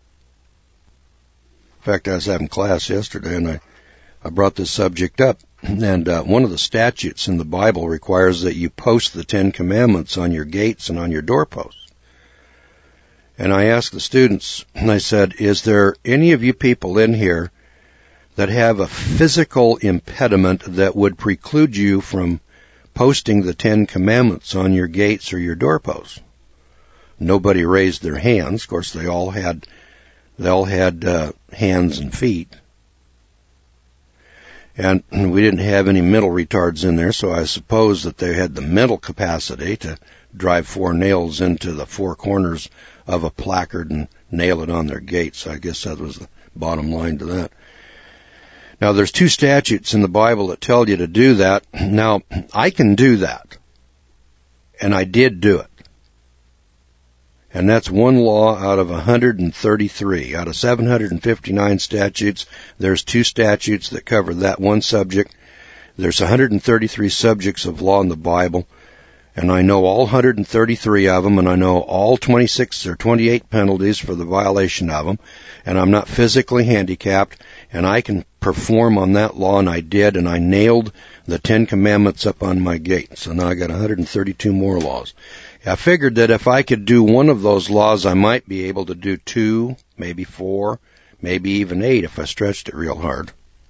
fact, I was having class yesterday, and I, I brought this subject up. And uh, one of the statutes in the Bible requires that you post the Ten Commandments on your gates and on your doorposts. And I asked the students, and I said, is there any of you people in here that have a physical impediment that would preclude you from posting the Ten Commandments on your gates or your doorposts? Nobody raised their hands. Of course, they all had, they all had uh, hands and feet. And we didn't have any mental retards in there, so I suppose that they had the mental capacity to drive four nails into the four corners of a placard and nail it on their gate. So I guess that was the bottom line to that. Now, there's two statutes in the Bible that tell you to do that. Now, I can do that, and I did do it. And that's one law out of one hundred thirty-three. Out of seven hundred fifty-nine statutes, there's two statutes that cover that one subject. There's one hundred thirty-three subjects of law in the Bible, and I know all one hundred thirty-three of them, and I know all twenty-six or twenty-eight penalties for the violation of them, and I'm not physically handicapped, and I can perform on that law, and I did, and I nailed the Ten Commandments up on my gate. So now I got one hundred thirty-two more laws. I figured that if I could do one of those laws, I might be able to do two, maybe four, maybe even eight if I stretched it real hard.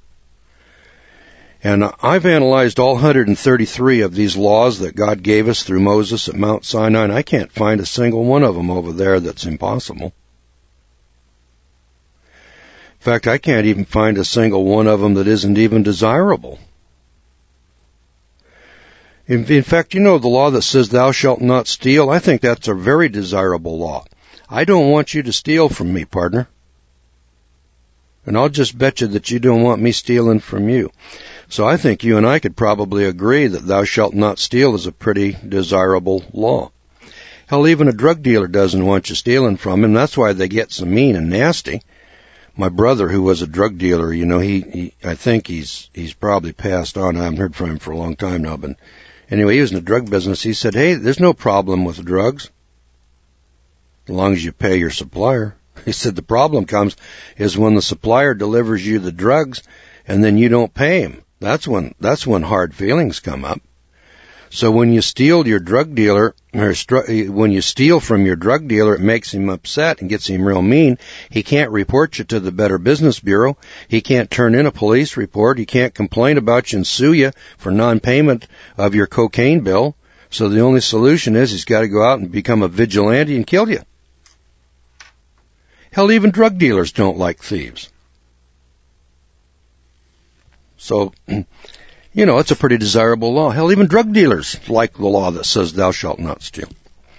And I've analyzed all one hundred thirty-three of these laws that God gave us through Moses at Mount Sinai, and I can't find a single one of them over there that's impossible. In fact, I can't even find a single one of them that isn't even desirable. In, in fact, you know the law that says thou shalt not steal? I think that's a very desirable law. I don't want you to steal from me, partner. And I'll just bet you that you don't want me stealing from you. So I think you and I could probably agree that thou shalt not steal is a pretty desirable law. Hell, even a drug dealer doesn't want you stealing from him. That's why they get so mean and nasty. My brother, who was a drug dealer, you know, he, he I think he's he's probably passed on. I haven't heard from him for a long time now, but anyway, he was in the drug business. He said, hey, there's no problem with drugs as long as you pay your supplier. He said the problem comes is when the supplier delivers you the drugs and then you don't pay him. That's when that's when hard feelings come up. So when you steal your drug dealer, or when you steal from your drug dealer, it makes him upset and gets him real mean. He can't report you to the Better Business Bureau. He can't turn in a police report. He can't complain about you and sue you for non-payment of your cocaine bill. So the only solution is he's got to go out and become a vigilante and kill you. Hell, even drug dealers don't like thieves. So, you know, it's a pretty desirable law. Hell, even drug dealers like the law that says thou shalt not steal.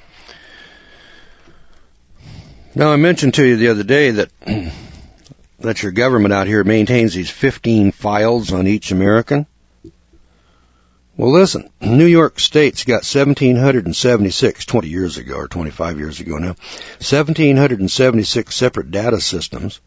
Now, I mentioned to you the other day that that your government out here maintains these fifteen files on each American. Well, listen, New York State's got one thousand seven hundred seventy-six, twenty years ago, or twenty-five years ago now, one thousand seven hundred seventy-six separate data systems.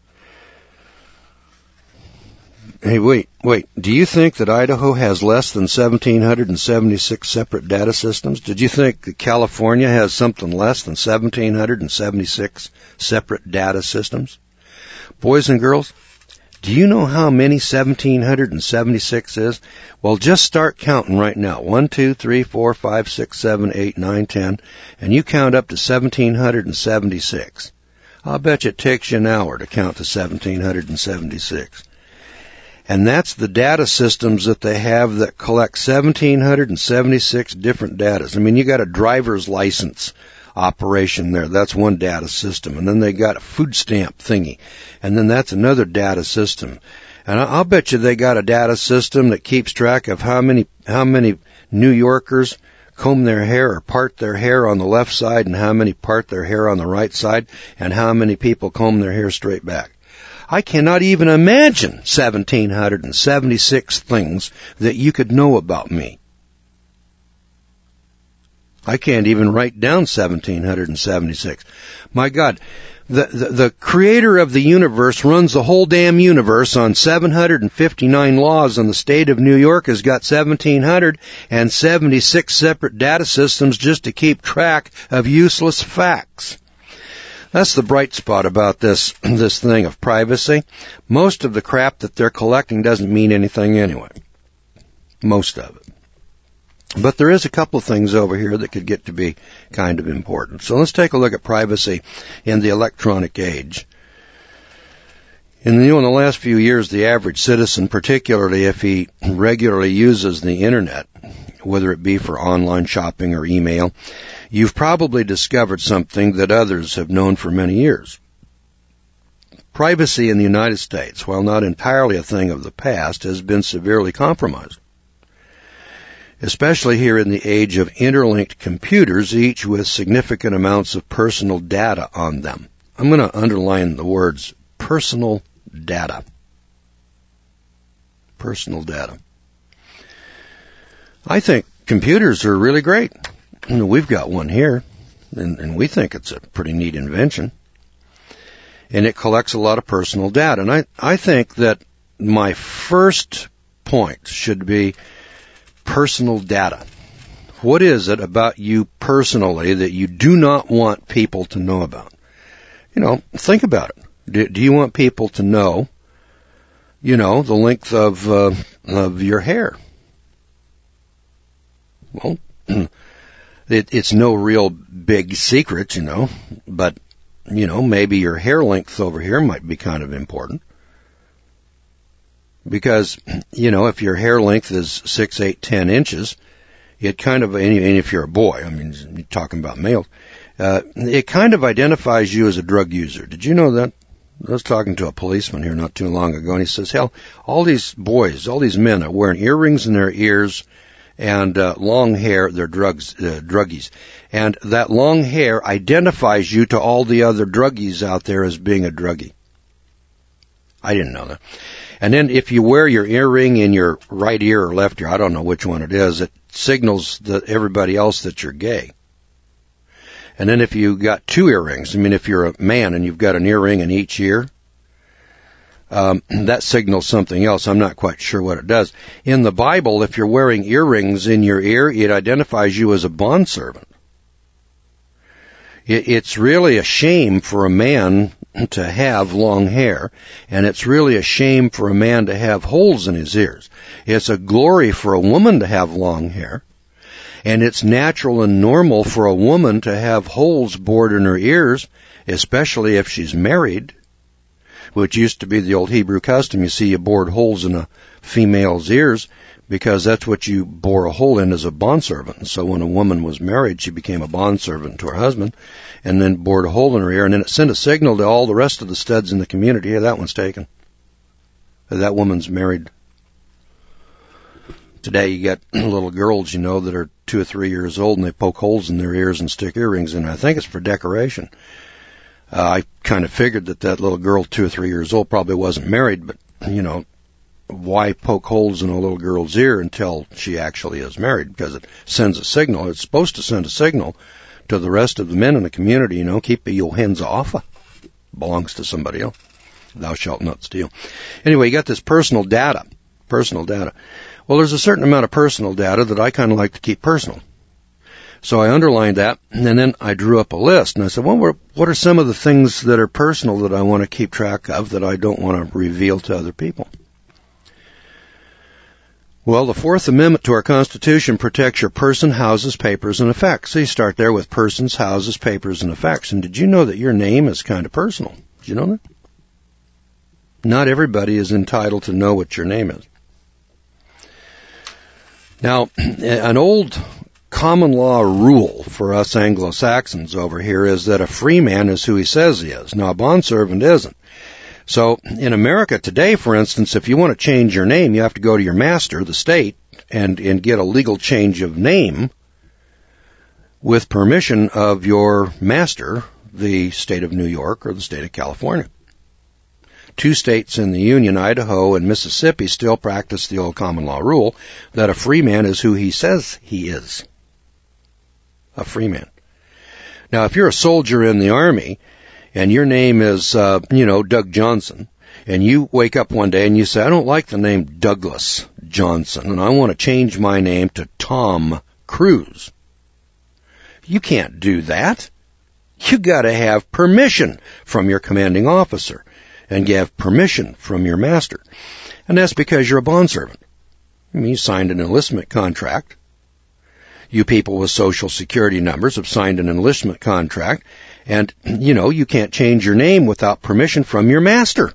Hey, wait, wait, do you think that Idaho has less than one thousand seven hundred seventy-six separate data systems? Did you think that California has something less than one thousand seven hundred seventy-six separate data systems? Boys and girls, do you know how many one thousand seven hundred seventy-six is? Well, just start counting right now. One, two, three, four, five, six, seven, eight, nine, ten, and you count up to one thousand seven hundred seventy-six. I'll bet you it takes you an hour to count to one thousand seven hundred seventy-six. And that's the data systems that they have that collect one thousand seven hundred seventy-six different data. I mean, you got a driver's license operation there. That's one data system. And then they got a food stamp thingy. And then that's another data system. And I'll bet you they got a data system that keeps track of how many, how many New Yorkers comb their hair or part their hair on the left side and how many part their hair on the right side and how many people comb their hair straight back. I cannot even imagine one thousand seven hundred seventy-six things that you could know about me. I can't even write down one thousand seven hundred seventy-six. My God, the, the, the creator of the universe runs the whole damn universe on seven hundred fifty-nine laws, and the state of New York has got one thousand seven hundred seventy-six separate data systems just to keep track of useless facts. That's the bright spot about this this thing of privacy. Most of the crap that they're collecting doesn't mean anything anyway. Most of it. But there is a couple of things over here that could get to be kind of important. So let's take a look at privacy in the electronic age. In the, you know, in the last few years, the average citizen, particularly if he regularly uses the internet, whether it be for online shopping or email, you've probably discovered something that others have known for many years. privacy in the United States, while not entirely a thing of the past, has been severely compromised. Especially here in the age of interlinked computers, each with significant amounts of personal data on them. I'm going to underline the words personal data. Personal data. I think computers are really great. We've got one here, and, and we think it's a pretty neat invention. And it collects a lot of personal data. And I, I think that my first point should be personal data. What is it about you personally that you do not want people to know about? You know, think about it. Do, do you want people to know, you know, the length of, uh, of your hair? Well, it, it's no real big secret, you know, but, you know, maybe your hair length over here might be kind of important. Because, you know, if your hair length is six, eight, ten inches, it kind of, and if you're a boy, I mean, you're talking about males, uh, it kind of identifies you as a drug user. Did you know that? I was talking to a policeman here not too long ago, and he says, hell, all these boys, all these men are wearing earrings in their ears and uh, long hair, they're drugs, uh, druggies. And that long hair identifies you to all the other druggies out there as being a druggie. I didn't know that. And then if you wear your earring in your right ear or left ear, I don't know which one it is, it signals to everybody else that you're gay. And then if you got two earrings, I mean, if you're a man and you've got an earring in each ear, um, that signals something else. I'm not quite sure what it does. In the Bible, if you're wearing earrings in your ear, it identifies you as a bondservant. It, it's really a shame for a man to have long hair, and it's really a shame for a man to have holes in his ears. It's a glory for a woman to have long hair, and it's natural and normal for a woman to have holes bored in her ears, especially if she's married, which used to be the old Hebrew custom. You see, you bored holes in a female's ears because that's what you bore a hole in as a bondservant. So when a woman was married, she became a bondservant to her husband and then bored a hole in her ear, and then it sent a signal to all the rest of the studs in the community, hey, that one's taken. That woman's married. Today you got little girls, you know, that are two or three years old and they poke holes in their ears and stick earrings in. I think it's for decoration. Uh, I kind of figured that that little girl, two or three years old, probably wasn't married, but, you know, why poke holes in a little girl's ear until she actually is married? Because it sends a signal. It's supposed to send a signal to the rest of the men in the community, you know, keep your hands off. Belongs to somebody else. Thou shalt not steal. Anyway, you got this personal data. Personal data. Well, there's a certain amount of personal data that I kind of like to keep personal. So I underlined that, and then I drew up a list, and I said, well, what are some of the things that are personal that I want to keep track of that I don't want to reveal to other people? Well, the Fourth Amendment to our Constitution protects your person, houses, papers, and effects. So you start there with persons, houses, papers, and effects. And did you know that your name is kind of personal? Did you know that? Not everybody is entitled to know what your name is. Now, an old common law rule for us Anglo-Saxons over here is that a free man is who he says he is. Now, a bondservant isn't. So in America today, for instance, if you want to change your name, you have to go to your master, the state, and, and get a legal change of name with permission of your master, the state of New York or the state of California. Two states in the Union, Idaho and Mississippi, still practice the old common law rule that a free man is who he says he is. A free man. Now, if you're a soldier in the Army, and your name is, uh, you know, Doug Johnson, and you wake up one day and you say, I don't like the name Douglas Johnson, and I want to change my name to Tom Cruise. You can't do that. You got to have permission from your commanding officer, and you have permission from your master. And that's because you're a bondservant. I mean, you signed an enlistment contract. You people with social security numbers have signed an enlistment contract. And, you know, you can't change your name without permission from your master.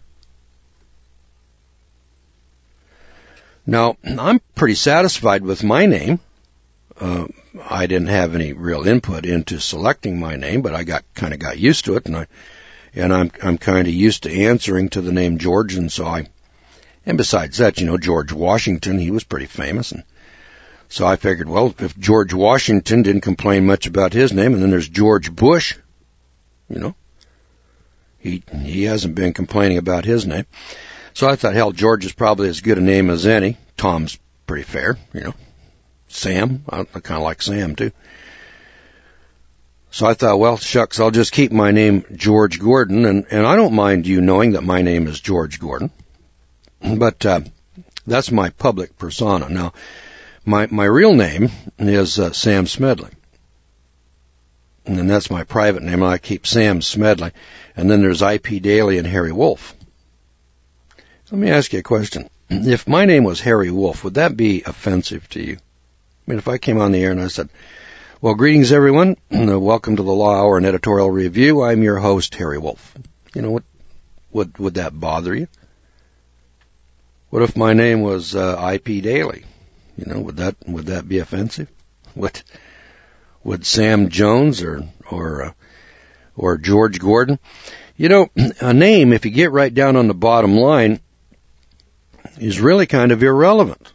Now, I'm pretty satisfied with my name. Uh, I didn't have any real input into selecting my name, but I got kind of got used to it, and I and I'm I'm kind of used to answering to the name George, and so I, and besides that, you know, George Washington, he was pretty famous, and so I figured, well, if George Washington didn't complain much about his name, and then there's George Bush, you know, he he hasn't been complaining about his name, so I thought, hell, George is probably as good a name as any. Tom's pretty fair, you know. Sam, I, I kind of like Sam too. So I thought, well, shucks, I'll just keep my name George Gordon, and, and I don't mind you knowing that my name is George Gordon, but uh, that's my public persona. Now, my my real name is uh, Sam Smedley, and then that's my private name, and I keep Sam Smedley, and then there's I P Daly and Harry Wolf. Let me ask you a question. If my name was Harry Wolf, would that be offensive to you? I mean, if I came on the air and I said, well, greetings, everyone. Welcome to the Law Hour and Editorial Review. I'm your host, Harry Wolf. You know, what would would that bother you? What if my name was uh, I P Daly? You know, would that would that be offensive? Would would Sam Jones or or uh, or George Gordon? You know, a name, if you get right down on the bottom line, is really kind of irrelevant.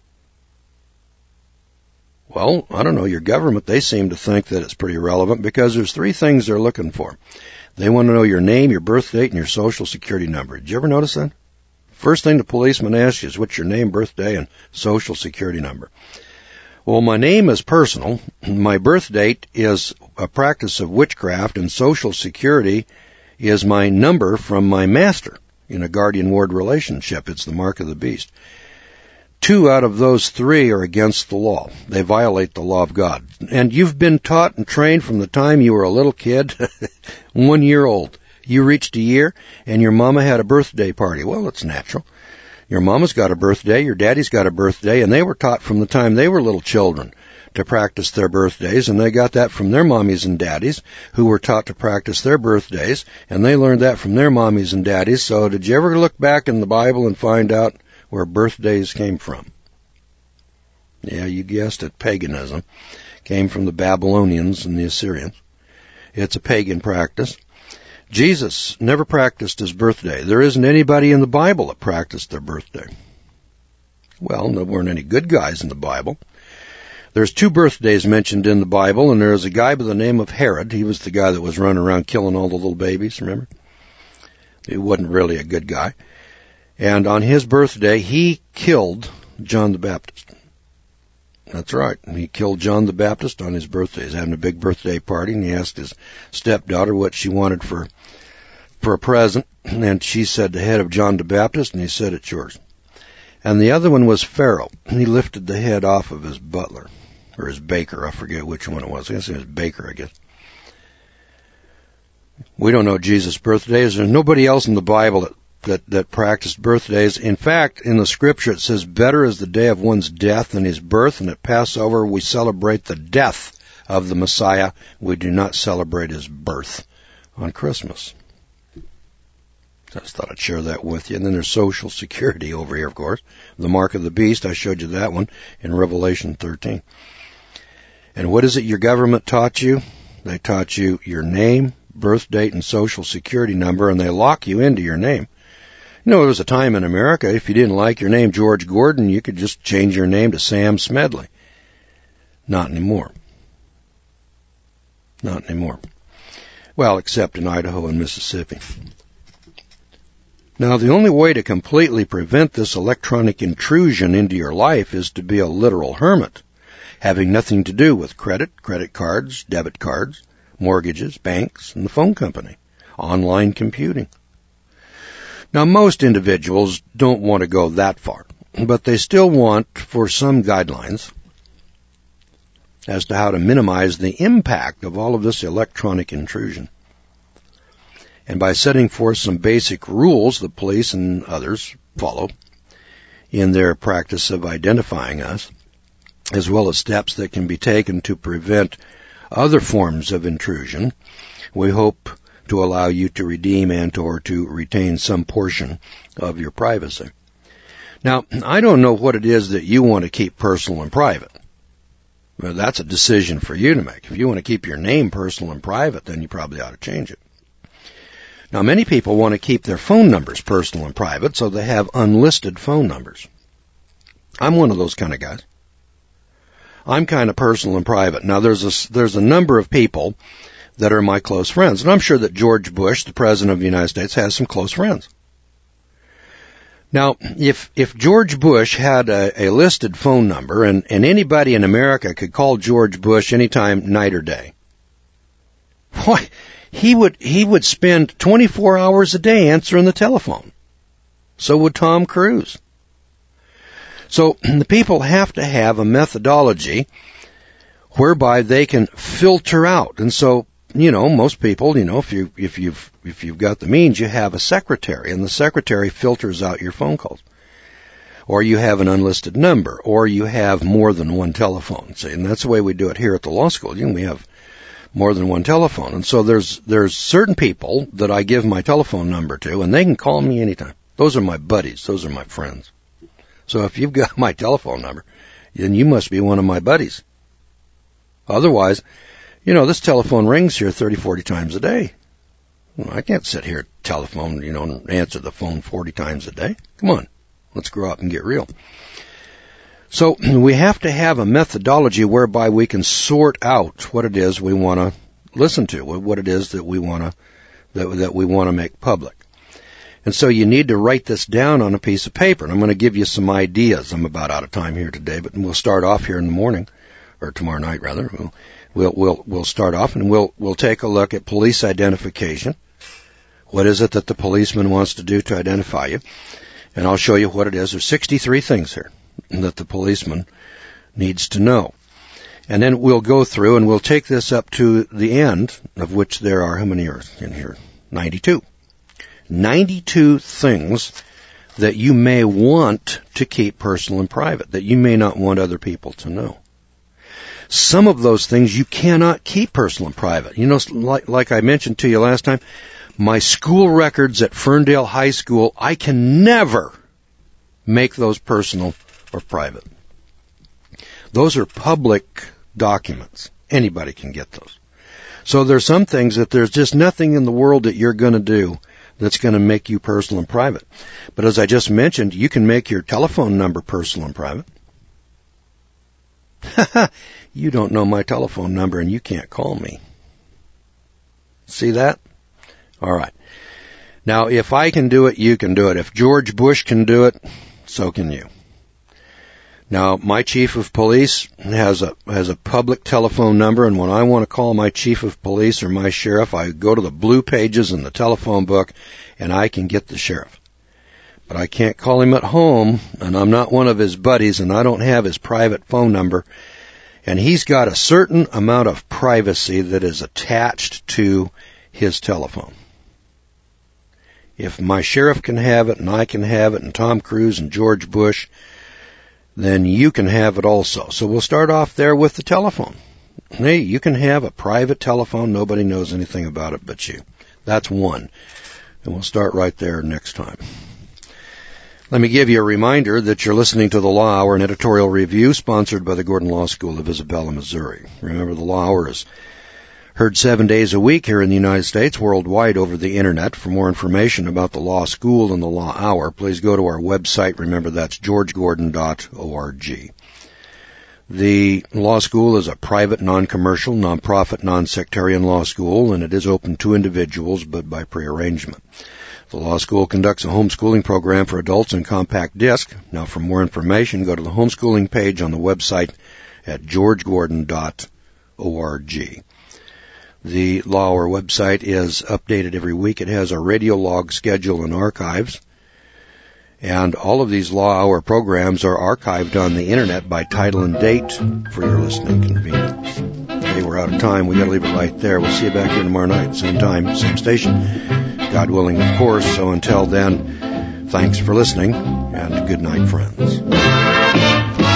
Well, I don't know, your government, they seem to think that it's pretty relevant because there's three things they're looking for. They want to know your name, your birth date, and your social security number. Did you ever notice that? First thing the policeman asks you is what's your name, birthday, and social security number. Well, my name is personal. My birth date is a practice of witchcraft, and social security is my number from my master in a guardian-ward relationship. It's the mark of the beast. Two out of those three are against the law. They violate the law of God. And you've been taught and trained from the time you were a little kid, one year old. You reached a year, and your mama had a birthday party. Well, it's natural. Your mama's got a birthday, your daddy's got a birthday, and they were taught from the time they were little children to practice their birthdays, and they got that from their mommies and daddies, who were taught to practice their birthdays, and they learned that from their mommies and daddies. So did you ever look back in the Bible and find out where birthdays came from? Yeah, you guessed it, paganism. Came from the Babylonians and the Assyrians. It's a pagan practice. Jesus never practiced his birthday. There isn't anybody in the Bible that practiced their birthday. Well, there weren't any good guys in the Bible. There's two birthdays mentioned in the Bible, and there's a guy by the name of Herod. He was the guy that was running around killing all the little babies, remember? He wasn't really a good guy. And on his birthday, he killed John the Baptist. That's right. He killed John the Baptist on his birthday. He's having a big birthday party, and he asked his stepdaughter what she wanted for for a present, and she said the head of John the Baptist, and he said, it's yours. And the other one was Pharaoh. He lifted the head off of his butler, or his baker. I forget which one it was. I guess it was Baker, I guess. We don't know Jesus' birthdays. There's nobody else in the Bible that That, that practiced birthdays. In fact, in the scripture it says, better is the day of one's death than his birth, and at Passover we celebrate the death of the Messiah. We do not celebrate his birth on Christmas. I just thought I'd share that with you. And then there's social security over here, of course. The mark of the beast, I showed you that one in Revelation thirteen. And what is it your government taught you? They taught you your name, birth date, and social security number, and they lock you into your name. You know, there was a time in America, if you didn't like your name, George Gordon, you could just change your name to Sam Smedley. Not anymore. Not anymore. Well, except in Idaho and Mississippi. Now, the only way to completely prevent this electronic intrusion into your life is to be a literal hermit, having nothing to do with credit, credit cards, debit cards, mortgages, banks, and the phone company, online computing. Now, most individuals don't want to go that far, but they still want for some guidelines as to how to minimize the impact of all of this electronic intrusion. And by setting forth some basic rules the police and others follow in their practice of identifying us, as well as steps that can be taken to prevent other forms of intrusion, we hope to allow you to redeem and or to retain some portion of your privacy. Now, I don't know what it is that you want to keep personal and private. Well, that's a decision for you to make. If you want to keep your name personal and private, then you probably ought to change it. Now, many people want to keep their phone numbers personal and private, so they have unlisted phone numbers. I'm one of those kind of guys. I'm kind of personal and private. Now, there's a, there's a number of people that are my close friends, and I'm sure that George Bush, the President of the United States, has some close friends. Now, if if George Bush had a, a listed phone number, and, and anybody in America could call George Bush anytime, night or day, boy, he would he would spend twenty-four hours a day answering the telephone. So would Tom Cruise. So the people have to have a methodology whereby they can filter out. And so, you know, most people, you know, if you if you've if you've got the means, you have a secretary, and the secretary filters out your phone calls. Or you have an unlisted number, or you have more than one telephone. See, and that's the way we do it here at the law school. You know, we have more than one telephone. And so there's there's certain people that I give my telephone number to, and they can call me anytime. Those are my buddies. Those are my friends. So if you've got my telephone number, then you must be one of my buddies. Otherwise, you know, this telephone rings here thirty, forty times a day. Well, I can't sit here at telephone, you know, and answer the phone forty times a day. Come on, let's grow up and get real. So we have to have a methodology whereby we can sort out what it is we want to listen to, what it is that we want to that, that we want to make public. And so you need to write this down on a piece of paper. And I'm going to give you some ideas. I'm about out of time here today, but we'll start off here in the morning, or tomorrow night rather. We'll we'll we'll, we'll start off and we'll we'll take a look at police identification. What is it that the policeman wants to do to identify you? And I'll show you what it is. There's sixty-three things here that the policeman needs to know. And then we'll go through and we'll take this up to the end, of which there are, how many are in here? ninety-two. ninety-two things that you may want to keep personal and private, that you may not want other people to know. Some of those things you cannot keep personal and private. You know, like, like I mentioned to you last time, my school records at Ferndale High School, I can never make those personal or private. Those are public documents. Anybody can get those. So there's some things that there's just nothing in the world that you're going to do that's going to make you personal and private. But as I just mentioned, you can make your telephone number personal and private. You don't know my telephone number and you can't call me. See that? All right. Now, if I can do it, you can do it. If George Bush can do it, so can you. Now, my chief of police has a has a public telephone number, and when I want to call my chief of police or my sheriff, I go to the blue pages in the telephone book, and I can get the sheriff. But I can't call him at home, and I'm not one of his buddies, and I don't have his private phone number, and he's got a certain amount of privacy that is attached to his telephone. If my sheriff can have it, and I can have it, and Tom Cruise and George Bush, then you can have it also. So we'll start off there with the telephone. Hey, you can have a private telephone. Nobody knows anything about it but you. That's one. And we'll start right there next time. Let me give you a reminder that you're listening to the Law Hour, an editorial review sponsored by the Gordon Law School of Isabella, Missouri. Remember, the Law Hour is heard seven days a week here in the United States, worldwide over the Internet. For more information about the Law School and the Law Hour, please go to our website. Remember, that's george gordon dot org. The Law School is a private, non-commercial, non-profit, non-sectarian law school, and it is open to individuals, but by prearrangement. The Law School conducts a homeschooling program for adults in compact disc. Now, for more information, go to the homeschooling page on the website at george gordon dot org. The Law Hour website is updated every week. It has a radio log schedule and archives. And all of these Law Hour programs are archived on the Internet by title and date for your listening convenience. Okay, we're out of time. We've got to leave it right there. We'll see you back here tomorrow night, same time, same station. God willing, of course. So until then, thanks for listening, and good night, friends.